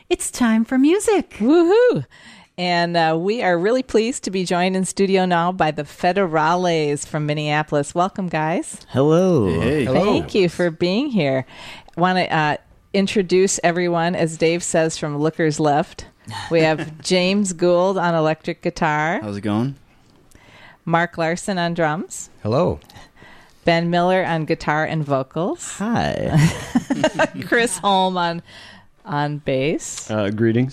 It's time for music. Woohoo! And we are really pleased to be joined in studio now by the Federales from Minneapolis. Welcome, guys. Hello. Hey. Hello. Thank you for being here. Want to introduce everyone, as Dave says, from Looker's Left. We have James Gould on electric guitar, How's it going? Mark Larson on drums, Hello. Ben Miller on guitar and vocals, Hi. Chris Holm on bass, Greetings.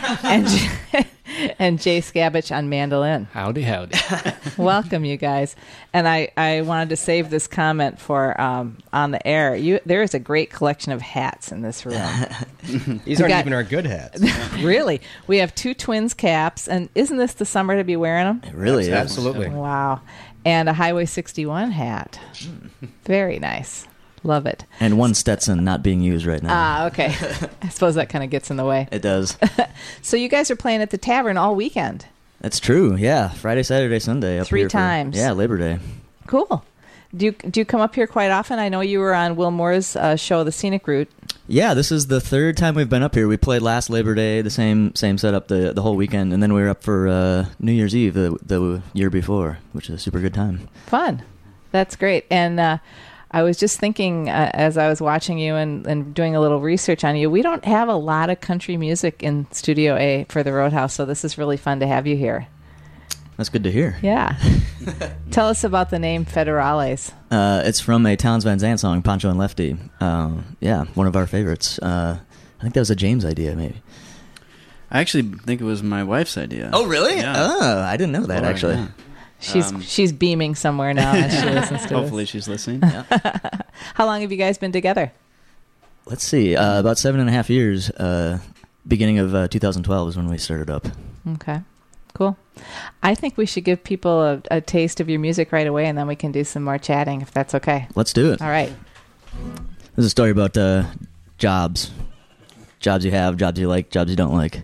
and Jay Scabich on mandolin. Howdy. Welcome, you guys. And I wanted to save this comment for on the air. There is a great collection of hats in this room. These aren't even our good hats. Really. We have two twins caps. And isn't this the summer to be wearing them? It really is. Absolutely. Wow. And a Highway 61 hat. Very nice. Love it. And one Stetson not being used right now. Okay. I suppose that kind of gets in the way. It does. So you guys are playing at the tavern all weekend. That's true. Yeah. Friday, Saturday, Sunday. Up 3 here times. Yeah, Labor Day. Cool. Do you come up here quite often? I know you were on Will Moore's show, The Scenic Route. Yeah, this is the third time we've been up here. We played last Labor Day, the same setup the whole weekend, and then we were up for New Year's Eve the year before, which is a super good time. Fun. That's great. And I was just thinking as I was watching you and doing a little research on you, we don't have a lot of country music in Studio A for the Roadhouse, so this is really fun to have you here. That's good to hear. Yeah. Tell us about the name Federales. It's from a Townes Van Zandt song, Pancho and Lefty. Yeah, one of our favorites. I think that was a James idea, maybe. I actually think it was my wife's idea. Oh, really? Yeah. Oh, I didn't know that, actually. Yeah. She's beaming somewhere now as she listens to Hopefully this. she's listening. How long have you guys been together? Let's see. About 7.5 years. Beginning of 2012 is when we started up. Okay. Cool. I think we should give people a taste of your music right away, and then we can do some more chatting, if that's okay. Let's do it. All right. This is a story about jobs. Jobs you have, jobs you like, jobs you don't like.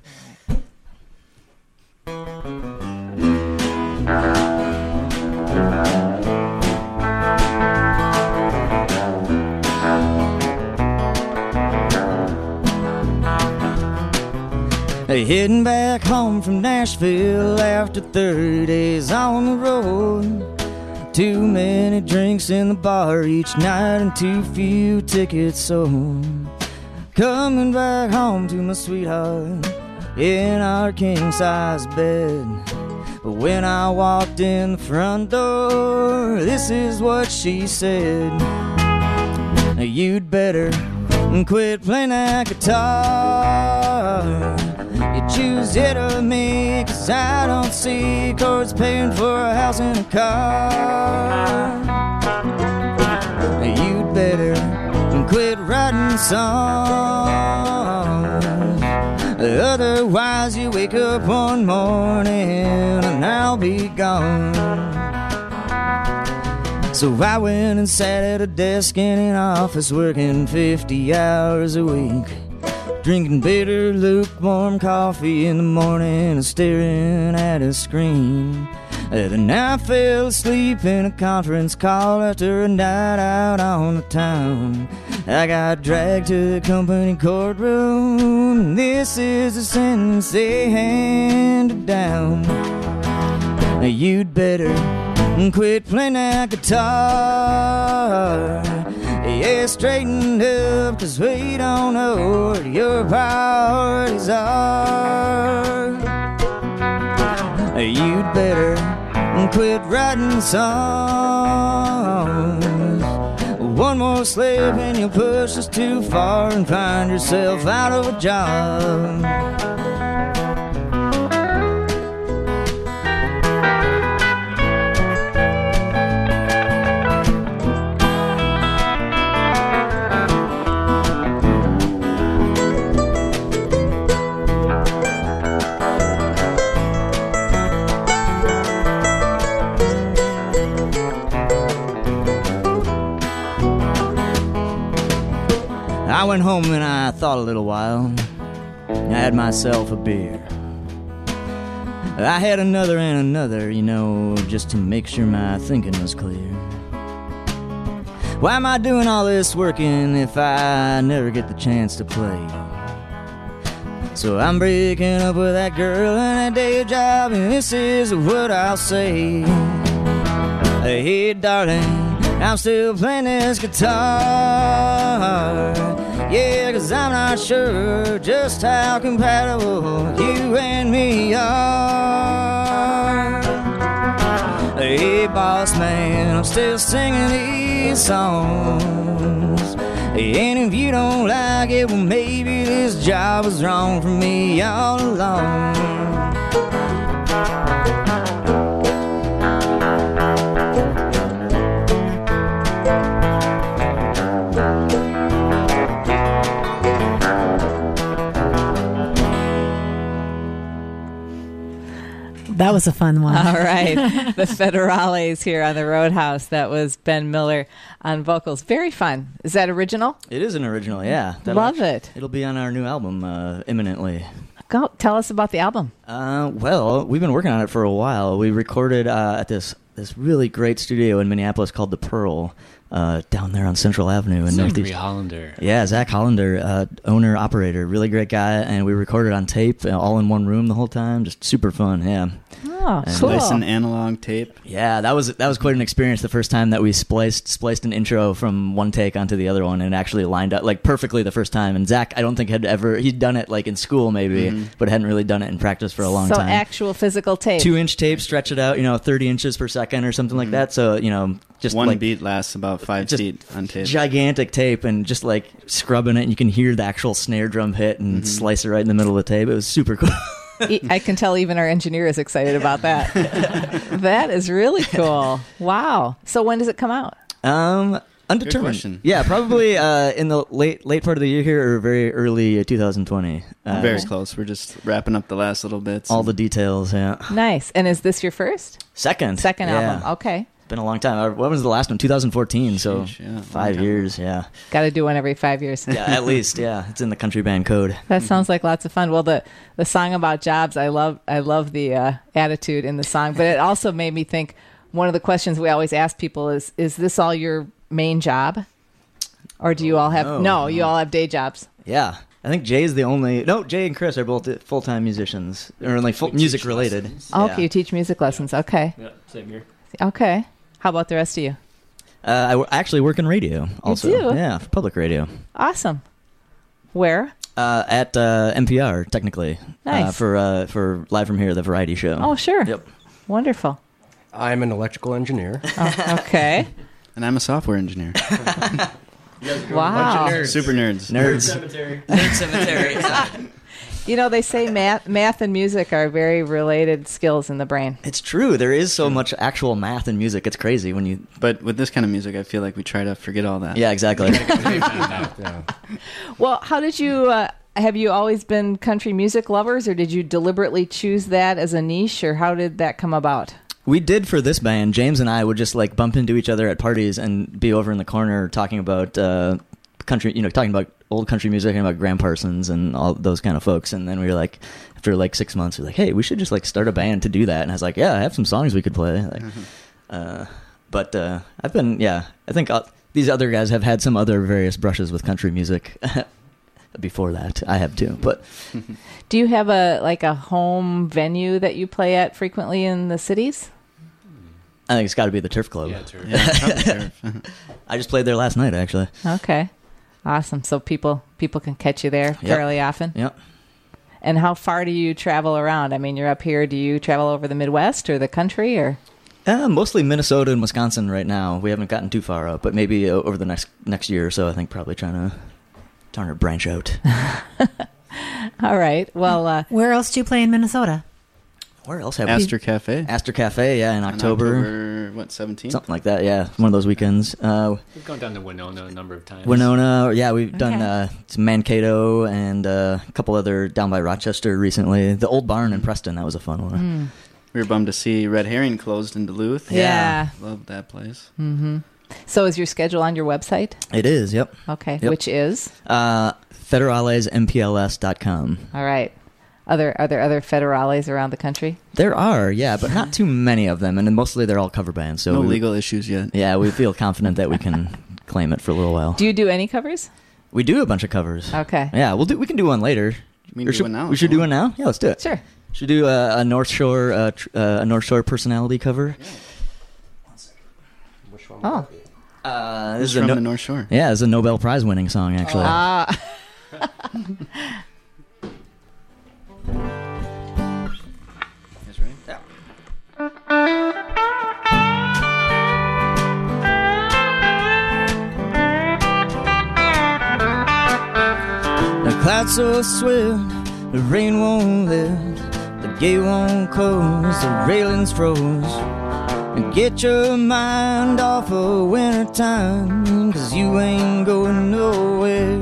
Hey, heading back home from Nashville after 30 days on the road. Too many drinks in the bar each night and too few tickets sold. Coming back home to my sweetheart in our king-size bed. But when I walked in the front door, this is what she said. You'd better quit playing that guitar. You choose it or me, 'cause I don't see chords paying for a house and a car. You'd better quit writing songs. Otherwise you wake up one morning and I'll be gone. So I went and sat at a desk in an office working 50 hours a week, drinking bitter, lukewarm coffee in the morning and staring at a screen. Then I fell asleep in a conference call after a night out on the town. I got dragged to the company courtroom, and this is the sentence they handed down. You'd better quit playing that guitar. Yeah, straighten up, 'cause we don't know what your priorities are. You'd better quit writing songs. One more slip and you'll push us too far and find yourself out of a job. I went home and I thought a little while. I had myself a beer. I had another and another, you know, just to make sure my thinking was clear. Why am I doing all this working if I never get the chance to play? So I'm breaking up with that girl and that day job, and this is what I'll say. Hey, darling, I'm still playing this guitar. Yeah, 'cause I'm not sure just how compatible you and me are. Hey, boss man, I'm still singing these songs. And if you don't like it, well, maybe this job was wrong for me all along. That was a fun one. All right. The Federales here on the Roadhouse. That was Ben Miller on vocals. Very fun. Is that original? It is an original, yeah. Love it. It'll be on our new album imminently. Go tell us about the album. Well, we've been working on it for a while. We recorded at this really great studio in Minneapolis called The Pearl, down there on Central Avenue in Northeast. Hollander. Yeah, Zach Hollander, owner, operator, really great guy, and we recorded on tape, all in one room the whole time. Just super fun, yeah. Oh, And cool. Nice and analog tape. Yeah, that was quite an experience the first time that we spliced an intro from one take onto the other one and actually lined up like perfectly the first time. And Zach, I don't think he'd done it like in school maybe, but hadn't really done it in practice for a long time. So actual physical tape. 2-inch tape, stretch it out, 30 inches per second or something like that. So, just One like beat lasts about 5 just feet on tape. gigantic tape and just like scrubbing it, and you can hear the actual snare drum hit and slice it right in the middle of the tape. It was super cool. I can tell even our engineer is excited about that. That is really cool. Wow. So when does it come out? Undetermined. Good question. Yeah, probably in the late part of the year here or very early 2020. Very close. We're just wrapping up the last little bits. All the details, yeah. Nice. And is this your first? Second Second yeah. album. Okay. It's been a long time. When was the last one? 2014, so Sheesh, yeah, 5 long years, yeah. Got to do one every 5 years. Yeah, at least, yeah. It's in the country band code. That sounds like lots of fun. Well, the song about jobs, I love the attitude in the song, but it also made me think. One of the questions we always ask people is this all your main job, or do you all have you all have day jobs? Yeah. I think Jay's the only... No, Jay and Chris are both full-time musicians. Or like music related. Okay, you teach music lessons. Okay. Yeah, same here. Okay. How about the rest of you? I actually work in radio also. You do? Yeah, for public radio. Awesome. Where? At NPR, technically. Nice. For Live From Here, the variety show. Oh, sure. Yep. Wonderful. I'm an electrical engineer. Oh, okay. And I'm a software engineer. Wow. Super nerds. Nerds. Nerd cemetery. They say math and music are very related skills in the brain. It's true. There is so much actual math and music. It's crazy when you... But with this kind of music, I feel like we try to forget all that. Yeah, exactly. Yeah. Well, how did you... have you always been country music lovers, or did you deliberately choose that as a niche, or how did that come about? We did for this band. James and I would just like bump into each other at parties and be over in the corner talking about country, talking about old country music and about Graham Parsons and all those kind of folks. And then we were like, after like 6 months, we were like, hey, we should just like start a band to do that. And I was like, yeah, I have some songs we could play. But I've been, I think these other guys have had some other various brushes with country music before that. I have too, but... Do you have a home venue that you play at frequently in the cities? I think it's got to be the Turf Club. Yeah, Turf. Yeah, probably Turf. I just played there last night, actually. Okay. Awesome. So people can catch you there fairly often? Yep. And how far do you travel around? I mean, you're up here. Do you travel over the Midwest or the country, or? Mostly Minnesota and Wisconsin right now. We haven't gotten too far up, but maybe over the next year or so, I think probably trying to branch out. All right. Well, Where else do you play in Minnesota? Where else have Astor Cafe. Astor Cafe, yeah, in October. On October, 17th? Something like that, yeah. One of those weekends. We've gone down to Winona a number of times. Winona, yeah, we've done Okay. some Mankato and a couple other down by Rochester recently. The Old Barn in Preston, that was a fun one. We were bummed to see Red Herring closed in Duluth. Yeah. Love that place. Mm-hmm. So is your schedule on your website? It is, yep. Okay. Yep. Which is? Federalesmpls.com. All right. Are there other federales around the country? There are, yeah, but not too many of them, and mostly they're all cover bands. So No legal issues yet. Yeah, we feel confident that we can claim it for a little while. Do you do any covers? We do a bunch of covers. Okay. Yeah, we can do one later. mean, do it now. We should do it now. Yeah, let's do it. Sure. Should do a North Shore personality cover. Which one? Oh. This is from the North Shore. Yeah, it's a Nobel Prize winning song actually. That's right. Yeah. The clouds so swift, the rain won't lift, the gate won't close, the railings froze. And get your mind off of wintertime, 'cause you ain't going nowhere.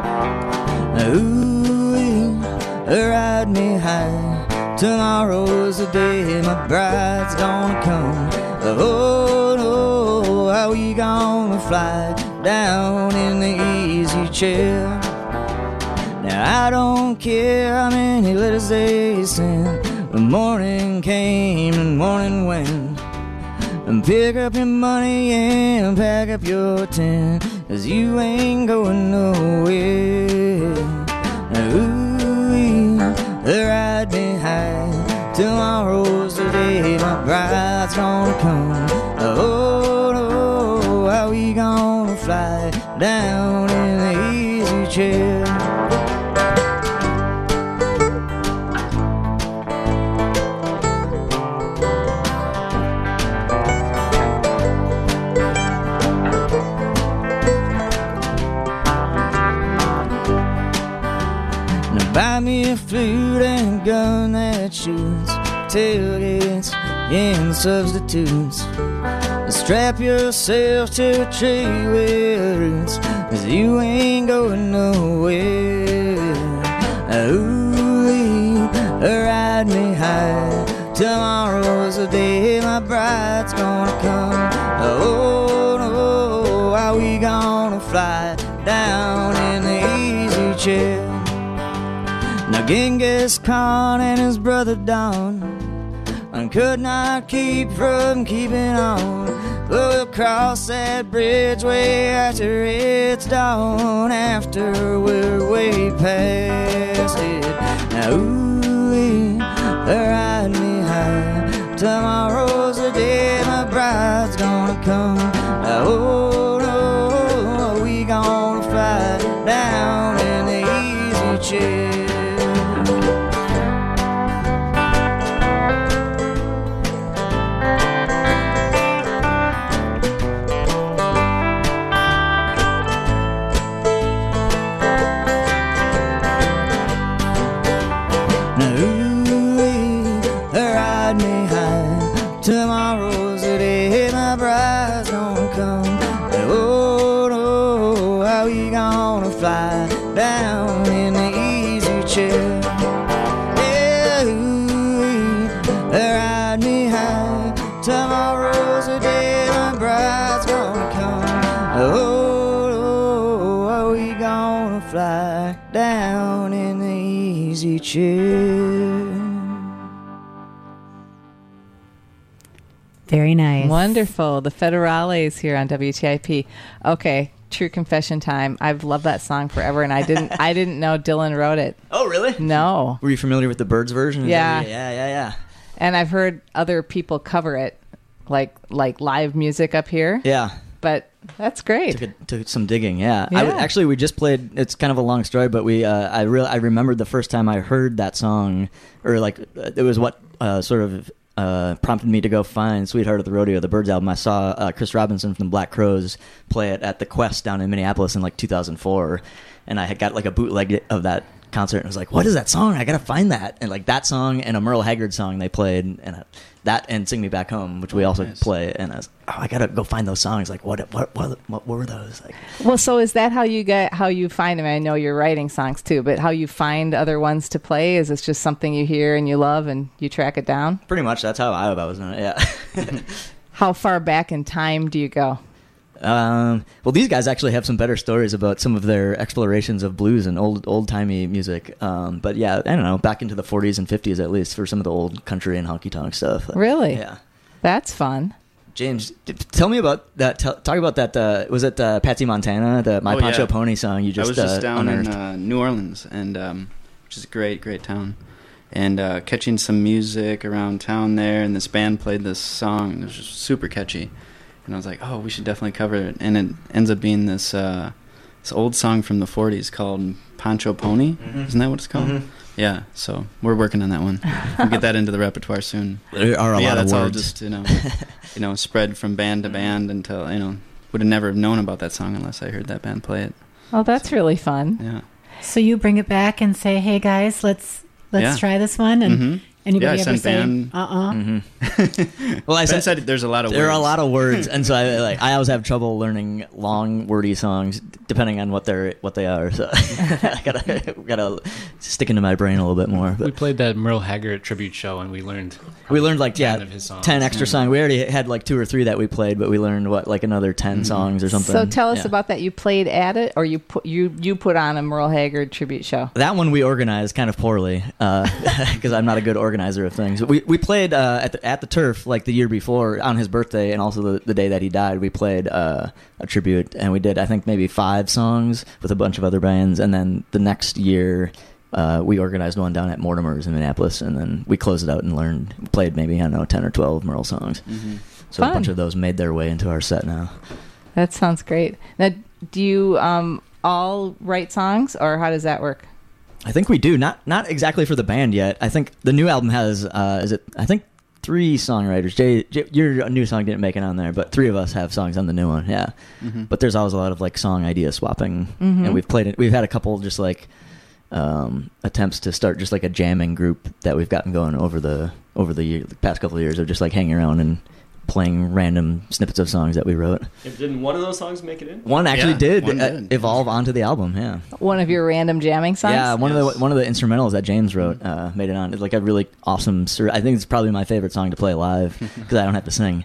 Ooh, ride me high, tomorrow's the day my bride's gonna come. Oh no, how we gonna fly down in the easy chair? Now I don't care how many letters they send, the morning came and morning went. And pick up your money and pack up your tent, 'cause you ain't going nowhere. Ooh, ride me high, tomorrow's the day my bride's gonna come. Oh no, how we gonna fly down in the easy chair? Buy me a flute and a gun that shoots, tailgates and substitutes. Strap yourself to a tree with roots, 'cause you ain't going nowhere. Ooh, ride me high, tomorrow's the day my bride's gonna come. Oh no, how we gonna fly down in the easy chair? Now Genghis Khan and his brother Don could not keep from keeping on. We'll cross that bridge way after it's dawn, after we're way past it. Now ooh, ride me high, tomorrow's the day my bride's gonna come. Oh no, we gonna fly down in the easy chair. Tomorrow's the day my bride's gonna come. Oh no, how we gonna fly down in the easy chair? Yeah, ooh, ride me high, tomorrow's the day my bride's gonna come. Oh no, how we gonna fly down in the easy chair? Very nice. Wonderful. The Federales here on WTIP. Okay, true confession time. I've loved that song forever, and I didn't know Dylan wrote it. Oh, really? No. Were you familiar with the Byrds version? Yeah. Yeah. And I've heard other people cover it, like live music up here. Yeah. But that's great. Took some digging, yeah. Yeah. Actually, we just played. It's kind of a long story, but I remembered the first time I heard that song, or like it was what sort of prompted me to go find Sweetheart of the Rodeo, the Byrds album. I saw Chris Robinson from the Black Crowes play it at the Quest down in Minneapolis in like 2004, and I had got like a bootleg of that concert, and I was like, what is that song? I gotta find that. And like that song and a Merle Haggard song they played, and that and Sing Me Back Home, which we also play, and I was, I gotta go find those songs. Like what were those? Like, well, so is that how you find them? I know you're writing songs too, but how you find other ones to play? Is this just something you hear and you love and you track it down? pretty much that's how I was doing it, yeah. How far back in time do you go? Well, these guys actually have some better stories about some of their explorations of blues and old-timey music. But yeah, I don't know, back into the 40s and 50s at least for some of the old country and honky-tonk stuff. Really? Yeah. That's fun. James, tell me about that. Talk about that. Was it Patsy Montana, the My Poncho Pony song? You just I was just down unearthed? in New Orleans, and which is a great, great town. And catching some music around town there, and this band played this song, and it was just super catchy. And I was like, oh, we should definitely cover it. And it ends up being this old song from the 40s called Pancho Pony. Mm-hmm. Isn't that what it's called? Mm-hmm. Yeah, so we're working on that one. We'll get that into the repertoire soon. There are a lot of words. That's all just, spread from band to band until, would have never known about that song unless I heard that band play it. Oh, that's really fun. Yeah. So you bring it back and say, hey, guys, let's try this one? And anybody ever say, Mm-hmm. Well, Ben said there's a lot of words. There are a lot of words, and so I always have trouble learning long, wordy songs, depending on what they are. So I gotta stick into my brain a little bit more. But We played that Merle Haggard tribute show, and we learned like 10 of his songs. 10 extra songs. We already had like 2 or 3 that we played, but we learned another 10 songs or something. So tell us about that. You played at it, or you put on a Merle Haggard tribute show? That one we organized kind of poorly because I'm not a good organizer of things. We played at the Turf like the year before on his birthday, and also the day that he died. We played a tribute, and we did I think maybe 5 songs with a bunch of other bands, and then the next year we organized one down at Mortimer's in Minneapolis, and then we closed it out and played maybe 10 or 12 Merle songs. Mm-hmm. So Fun. A bunch of those made their way into our set now. That sounds great. Now, do you all write songs, or how does that work? I think we do. Not exactly for the band yet. I think the new album has I think 3 songwriters. Jay, your new song didn't make it on there, but 3 of us have songs on the new one. Yeah. Mm-hmm. But there's always a lot of like song idea swapping, and we've played it. We've had a couple just like attempts to start just like a jamming group that we've gotten going over the past couple of years of just like hanging around and playing random snippets of songs that we wrote. Didn't one of those songs make it in? One actually did evolve onto the album. Yeah, one of your random jamming songs. Yeah, one of the instrumentals that James wrote made it on. It's like a really awesome. I think it's probably my favorite song to play live because I don't have to sing.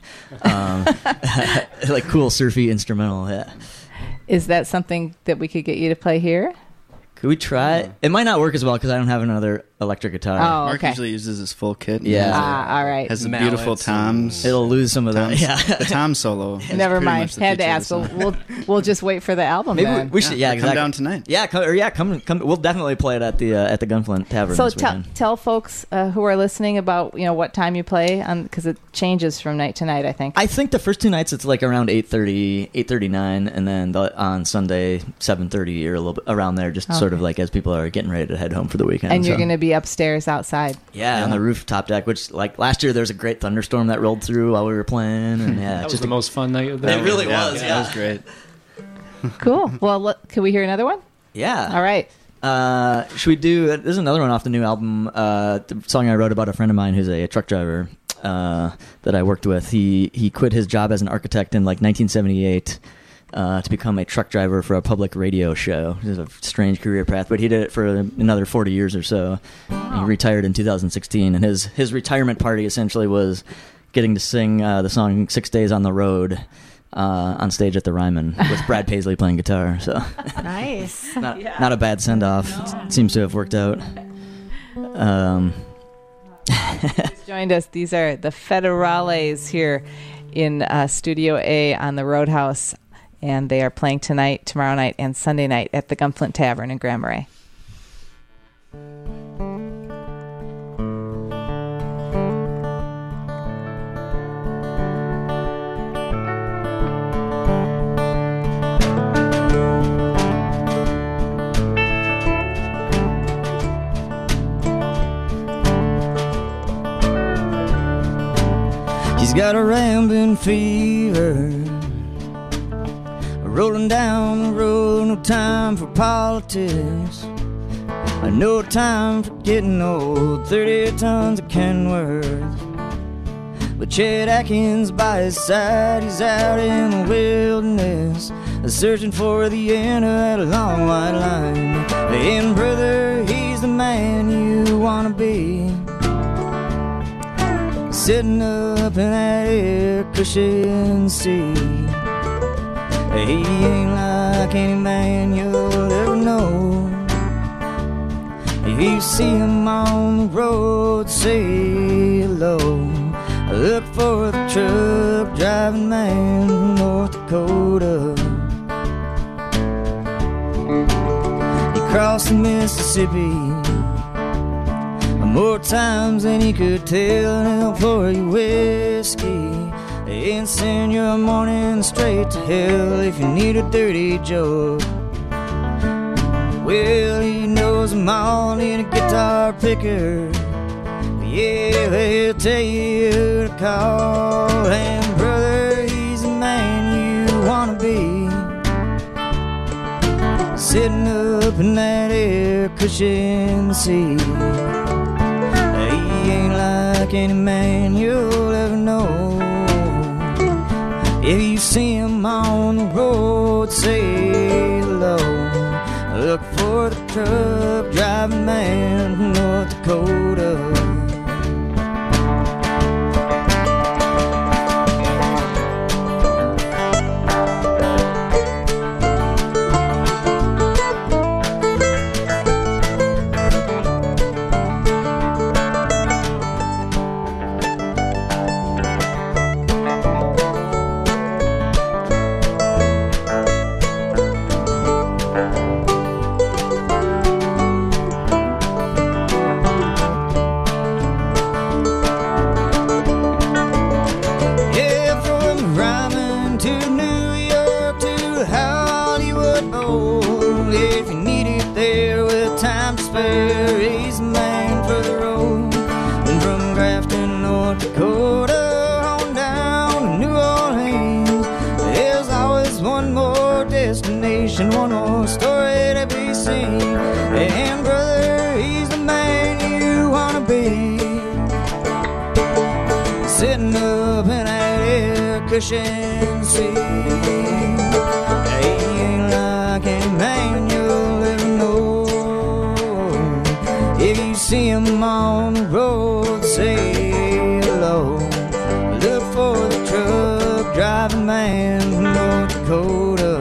Like cool surfy instrumental. Yeah. Is that something that we could get you to play here? Could we try? It might not work as well because I don't have another electric guitar. Oh, Mark okay. usually uses his full kit. Yeah. All right. Has the beautiful toms. It'll lose some of that. Yeah. The tom solo. Never mind. Had to ask. We'll just wait for the album. Maybe then. we should. Yeah, exactly. Come down tonight. Yeah, come. We'll definitely play it at the Gunflint Tavern. So this weekend. tell folks who are listening about what time you play because it changes from night to night. I think the first 2 nights it's like around 8:30, 8:39, and then on Sunday 7:30 or a little bit around there, just sort of like as people are getting ready to head home for the weekend. And you're going to be upstairs outside. Yeah, on the rooftop deck, which like last year there was a great thunderstorm that rolled through while we were playing, and that was the most fun night of the It really was. Yeah, that was great. Cool. Well, can we hear another one? Yeah. All right. Should we do? There's another one off the new album. The song I wrote about a friend of mine who's a truck driver that I worked with. He quit his job as an architect in like 1978. To become a truck driver for a public radio show. It was a strange career path, but he did it for another 40 years or so. Wow. He retired in 2016, and his retirement party essentially was getting to sing the song 6 Days on the Road on stage at the Ryman with Brad Paisley playing guitar. So nice. Not a bad send-off. No. It seems to have worked out. Just joined us. These are the Federales here in Studio A on the Roadhouse. And they are playing tonight, tomorrow night, and Sunday night at the Gunflint Tavern in Grand Marais. He's got a rambling fever rolling down the road, no time for politics, no time for getting old, 30 tons of Kenworth. But Chet Atkins by his side, he's out in the wilderness, searching for the end of that long white line. And brother, he's the man you wanna be, sitting up in that air-cushioned seat. He ain't like any man you'll ever know. If you see him on the road, say hello. Look for the truck driving man from North Dakota. He crossed the Mississippi more times than he could tell, and he'll pour you whiskey and send your morning straight to hell if you need a dirty joke. Well, he knows them all, need a guitar picker. Yeah, they'll tell you who to call. And brother, he's the man you wanna be, sitting up in that air cushion seat. He ain't like any man you'll ever know. If you see him on the road, say hello. Look for the truck driving man from North Dakota. One more story to be seen. And brother, he's the man you wanna be, sitting up in that air cushion seat. He ain't like any man you'll ever know. If you see him on the road, say hello. Look for the truck driving man from North Dakota.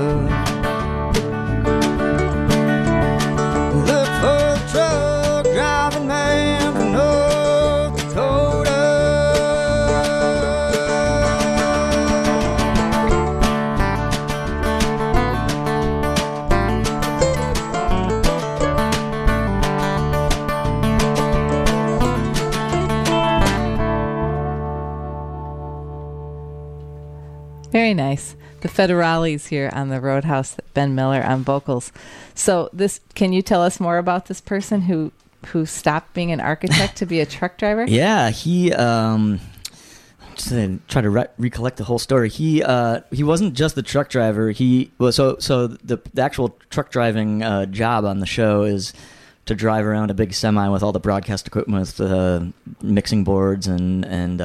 Very nice. The Federales here on the Roadhouse, Ben Miller on vocals. So can you tell us more about this person who stopped being an architect to be a truck driver? Yeah, he just try to recollect the whole story. He wasn't just the truck driver. He was so the actual truck driving job on the show is to drive around a big semi with all the broadcast equipment, with mixing boards and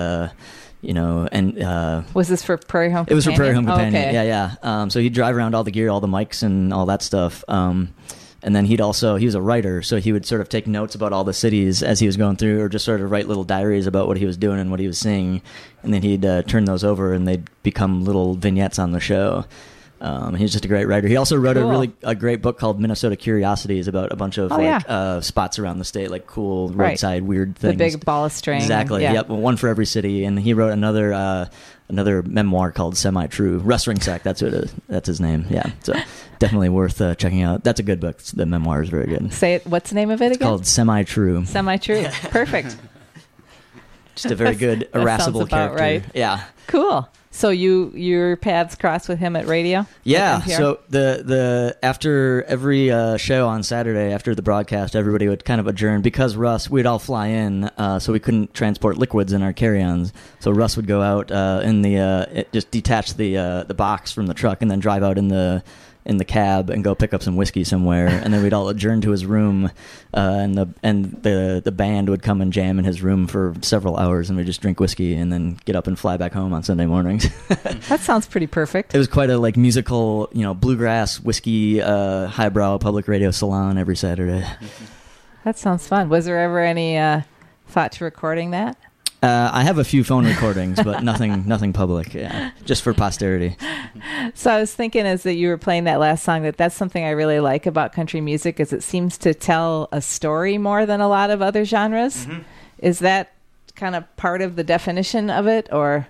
was this for Prairie Home Companion? It was for Prairie Home Companion. Okay. Yeah. So he'd drive around all the gear, all the mics and all that stuff. And then he was a writer, so he would sort of take notes about all the cities as he was going through, or just sort of write little diaries about what he was doing and what he was seeing. And then he'd turn those over and they'd become little vignettes on the show. He's just a great writer. He also wrote a great book called Minnesota Curiosities about a bunch of spots around the state, like cool roadside weird things. The big ball of string. Exactly. Yeah. Yep. One for every city. And he wrote another memoir called Semi True. Russ Ringsack. That's what that's his name. Yeah. So definitely worth checking out. That's a good book. The memoir is very good. Say it. What's the name of it again? It's called Semi True. Semi True. Perfect. Just a very good irascible character. Right. Yeah. Cool. So your paths crossed with him at radio? Yeah. So the after every show on Saturday, after the broadcast, everybody would kind of adjourn because Russ, we'd all fly in, so we couldn't transport liquids in our carry-ons. So Russ would go out just detach the box from the truck and then drive out in the cab and go pick up some whiskey somewhere, and then we'd all adjourn to his room, and the band would come and jam in his room for several hours, and we'd just drink whiskey and then get up and fly back home on Sunday mornings. That sounds pretty perfect. It was quite a musical, bluegrass whiskey, highbrow public radio salon every Saturday. That sounds fun. Was there ever any thought to recording that? I have a few phone recordings, but nothing public. Yeah, just for posterity. So I was thinking, as that you were playing that last song, that's something I really like about country music, is it seems to tell a story more than a lot of other genres. Mm-hmm. Is that kind of part of the definition of it, or?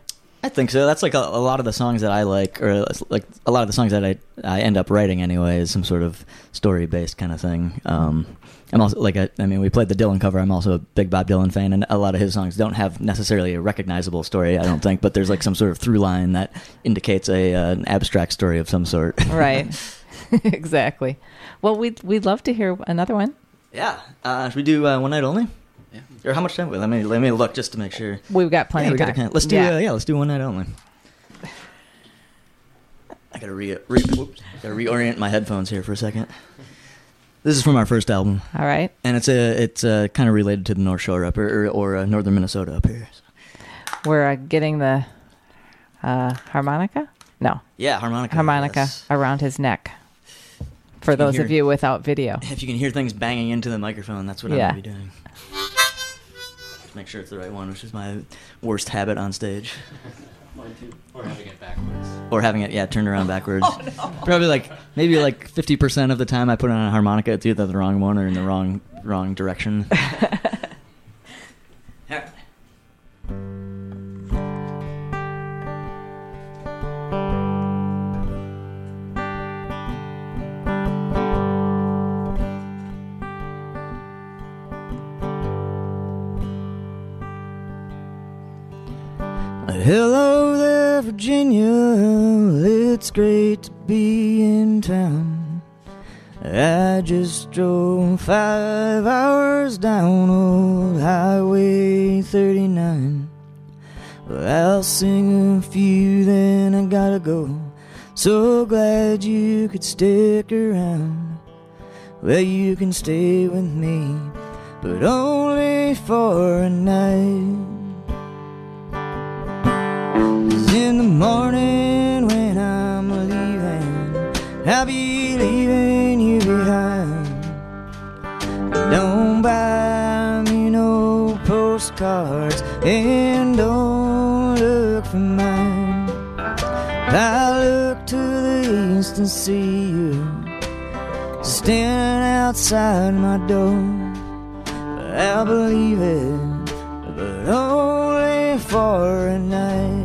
I think so. That's like a lot of the songs that I like, or like a lot of the songs that I end up writing anyway, is some sort of story-based kind of thing. I'm also like, I mean, we played the Dylan cover. I'm also a big Bob Dylan fan, and a lot of his songs don't have necessarily a recognizable story, I don't think, but there's like some sort of through line that indicates an abstract story of some sort. Right. Exactly. Well, we'd love to hear another one. Yeah. Should we do One Night Only? Yeah. Or how much time? Let me look just to make sure. We've got plenty of time. Let's do let's do One Night Only. I gotta reorient my headphones here for a second. This is from our first album. All right. And it's kind of related to the North Shore up here, or northern Minnesota up here. We're getting the harmonica? No. Yeah, harmonica. Harmonica around his neck. For those of you without video. If you can hear things banging into the microphone, that's what I'm going to be doing. Just make sure it's the right one, which is my worst habit on stage. Mine too. Or having it backwards. Or having it, turned around backwards. Oh, no. Probably maybe 50% of the time I put on a harmonica, it's either the wrong one or in the wrong direction. Hello there, Virginia, it's great to be in town. I just drove 5 hours down old Highway 39. I'll sing a few, then I gotta go. So glad you could stick around. Well, you can stay with me, but only for a night. In the morning when I'm leaving, I'll be leaving you behind. Don't buy me no postcards and don't look for mine. I look to the east and see you standing outside my door. I'll believe it, but only for a night.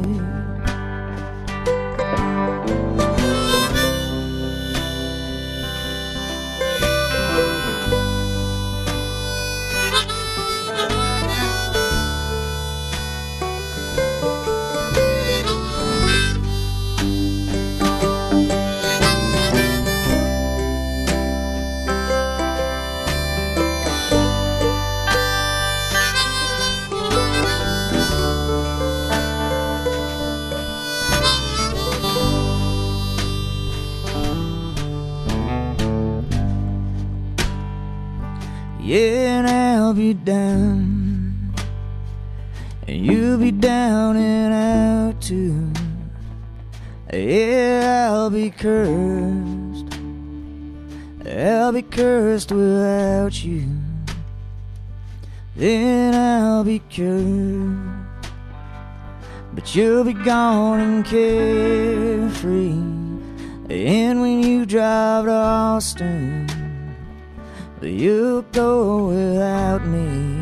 Yeah, and I'll be down, and you'll be down and out too. Yeah, I'll be cursed without you. Then I'll be cured, but you'll be gone and carefree. And when you drive to Austin, you'll go without me.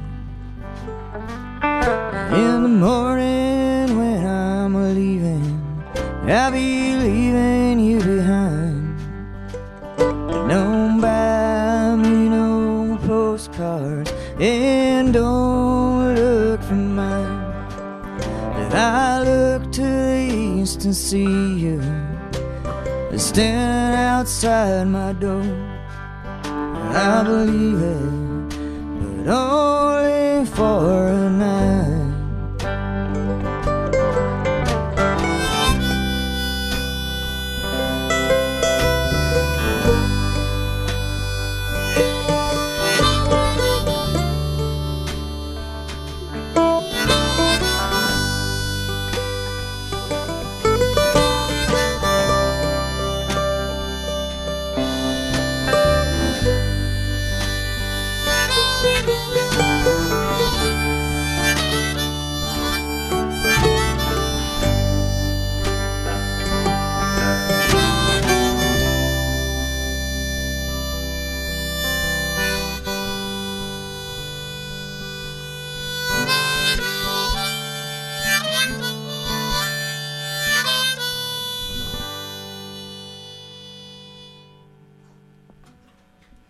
In the morning when I'm leaving, I'll be leaving you behind. Don't buy me no postcards and don't look for mine. If I look to the east and see you standing outside my door, I believe it, but only for a night.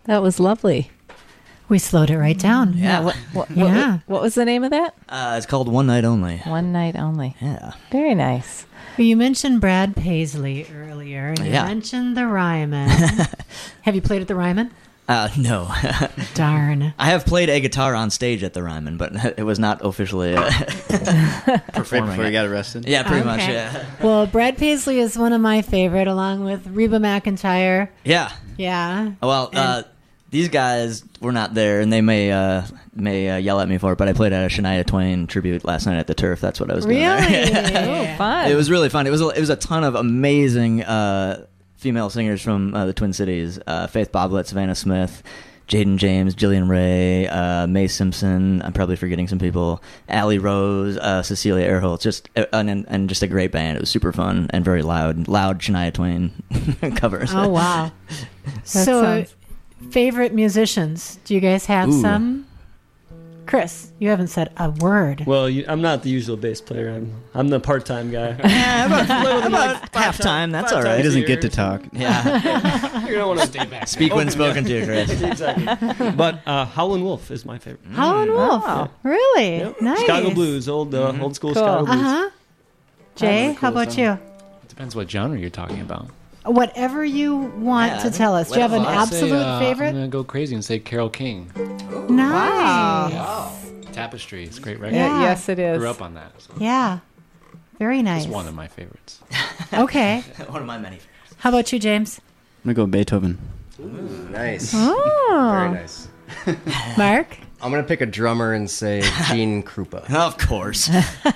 That was lovely. We slowed it right down. Yeah. What was the name of that? It's called One Night Only. One Night Only. Yeah. Very nice. You mentioned Brad Paisley earlier, and you mentioned the Ryman. Have you played at the Ryman? No. Darn. I have played a guitar on stage at the Ryman, but it was not officially performing. Before he got arrested? Yeah, pretty much, yeah. Well, Brad Paisley is one of my favorite, along with Reba McEntire. Yeah. Yeah. Well, these guys were not there, and they may yell at me for it, but I played at a Shania Twain tribute last night at the Turf. That's what I was doing there. Oh, fun. It was really fun. It was a ton of amazing female singers from the Twin Cities. Faith Boblet, Savannah Smith, Jaden James, Jillian Ray, Mae Simpson. I'm probably forgetting some people. Allie Rose, Cecilia Earhart. Just a great band. It was super fun and very loud Shania Twain covers. Oh, wow. So, favorite musicians? Do you guys have some? Chris, you haven't said a word. Well, I'm not the usual bass player. I'm the part-time guy. Yeah, about half-time. That's all right. He doesn't get to talk. Yeah. You don't want to stay back. Speak when spoken to, Chris. Exactly. But Howlin' Wolf is my favorite. Howlin' Wolf. Wow. Really? Yep. Nice. Chicago blues, old school Cool. Chicago blues. Uh-huh. Jay, how about you? Depends what genre you're talking about. Whatever you want to tell us. Do you have an absolute favorite? I'm going to go crazy and say Carole King. Nice. Wow. Tapestry. It's a great record. Yeah. Yes, it is. Grew up on that. So Yeah. Very nice. it's one of my favorites. Okay. One of my many favorites. How about you, James? I'm going to go Beethoven. Nice. Oh. Very nice. Mark? I'm going to pick a drummer and say Gene Krupa. Of course.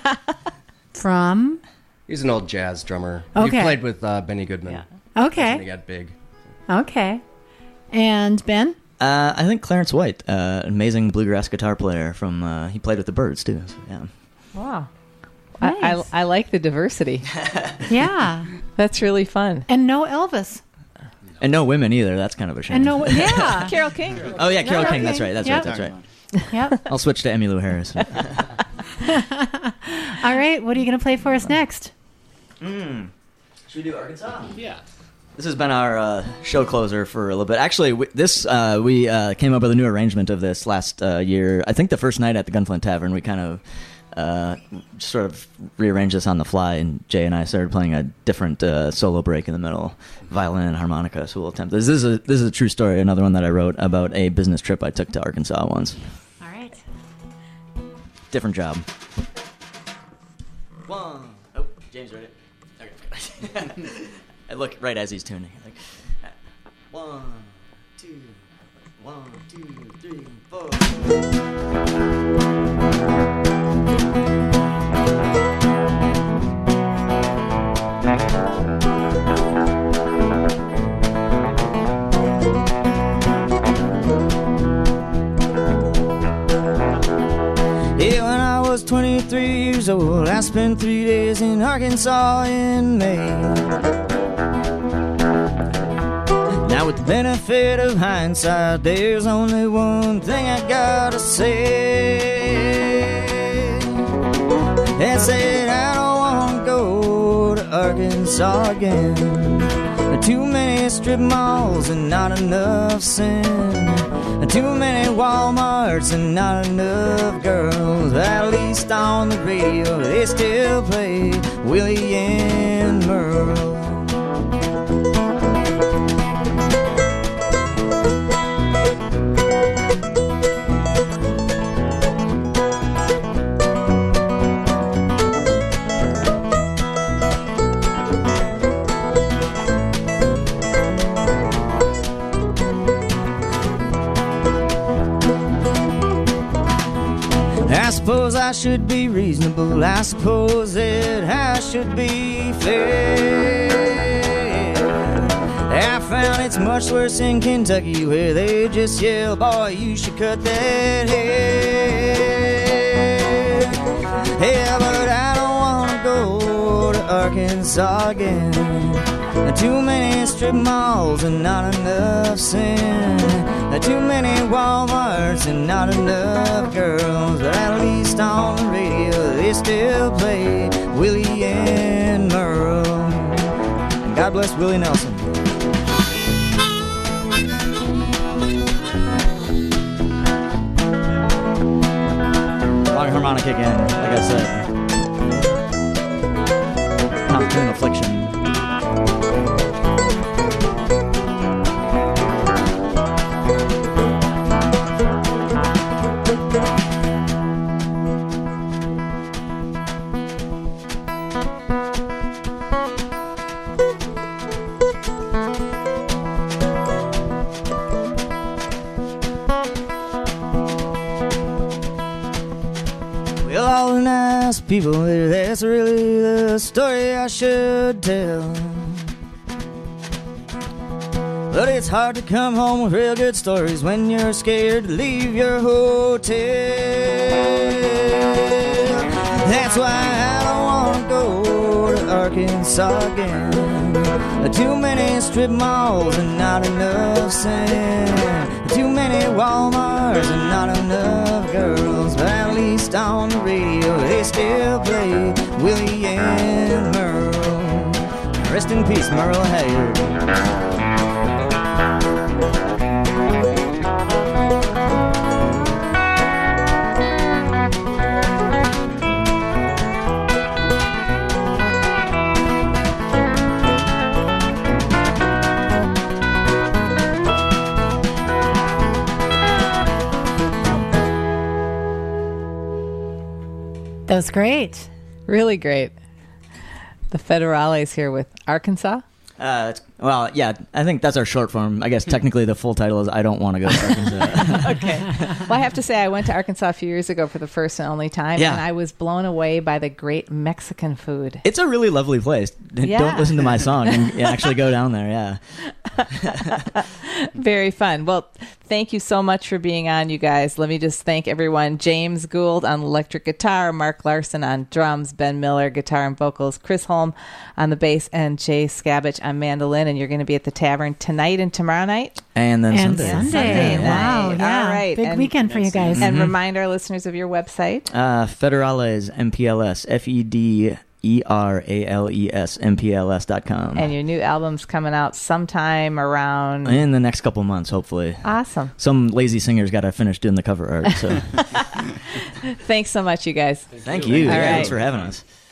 From? He's an old jazz drummer. Okay. He played with Benny Goodman. Yeah. When he Okay. got big. Okay. And Ben? I think Clarence White, amazing bluegrass guitar player from. He played with the Byrds too. So, yeah. Wow. Nice. I like the diversity. Yeah. That's really fun. And no Elvis. And no women either. That's kind of a shame. And no, yeah. Carole King. Oh yeah, Carole Carole King. That's King. right. That's Yep. right. That's right. Yep. I'll switch to Emmylou Harris. All right. What are you going to play for us next? Should we do Arkansas? Yeah. This has been our show closer for a little bit. Actually, we came up with a new arrangement of this last year. I think the first night at the Gunflint Tavern, we kind of sort of rearranged this on the fly, and Jay and I started playing a different solo break in the middle, violin and harmonica. So we'll attempt this. This is a true story. Another one that I wrote about a business trip I took to Arkansas once. All right. Different job. One. Oh, James read it. Okay. I look right as he's tuning. Like, 1, 2, 1, 2, 3, 4. Yeah, when I was 23 years old, I spent 3 days in Arkansas in May. Now with the benefit of hindsight, there's only one thing I gotta say. I said I don't wanna go to Arkansas again. Too many strip malls and not enough sin. Too many Walmarts and not enough girls. At least on the radio they still play Willie and Merle. I suppose I should be reasonable. I suppose that I should be fair. I found it's much worse in Kentucky, where they just yell, "Boy, you should cut that hair." Yeah, but I don't wanna go to Arkansas again. Too many strip malls and not enough sin. Too many Walmarts and not enough girls. But at least on the radio they still play Willie and Merle. And God bless Willie Nelson. harmonica again, like I said. Nocturnal Affliction. Well, all the nice people, that's really the story I should tell. But it's hard to come home with real good stories when you're scared to leave your hotel. That's why I don't want to go to Arkansas again. Too many strip malls and not enough sand. Too many Walmarts and not enough girls. But at least on the radio they still play Willie and Merle. Rest in peace, Merle Haggard. That was great. Really great. The Federales here with Arkansas. Well, yeah, I think that's our short form. I guess technically the full title is I Don't Want to Go to Arkansas. Okay. Well, I have to say I went to Arkansas a few years ago for the first and only time, Yeah. and I was blown away by the great Mexican food. It's a really lovely place. Yeah. Don't listen to my song and actually go down there, yeah. Very fun. Well, thank you so much for being on, you guys. Let me just thank everyone. James Gould on electric guitar, Mark Larson on drums, Ben Miller, guitar and vocals, Chris Holm on the bass, and Jay Scabich on mandolin. And you're going to be at the Tavern tonight and tomorrow night? And then And Sunday. Sunday. Wow. night. Yeah. All right. Big And- weekend for you guys. And remind our listeners of your website. Federales, MPLS, FEDERALES, MPLS.com. And your new album's coming out sometime around... In the next couple months, hopefully. Awesome. Some lazy singer's got to finish doing the cover art, so. Thanks so much, you guys. Thank you. All Yeah, right. Thanks for having us.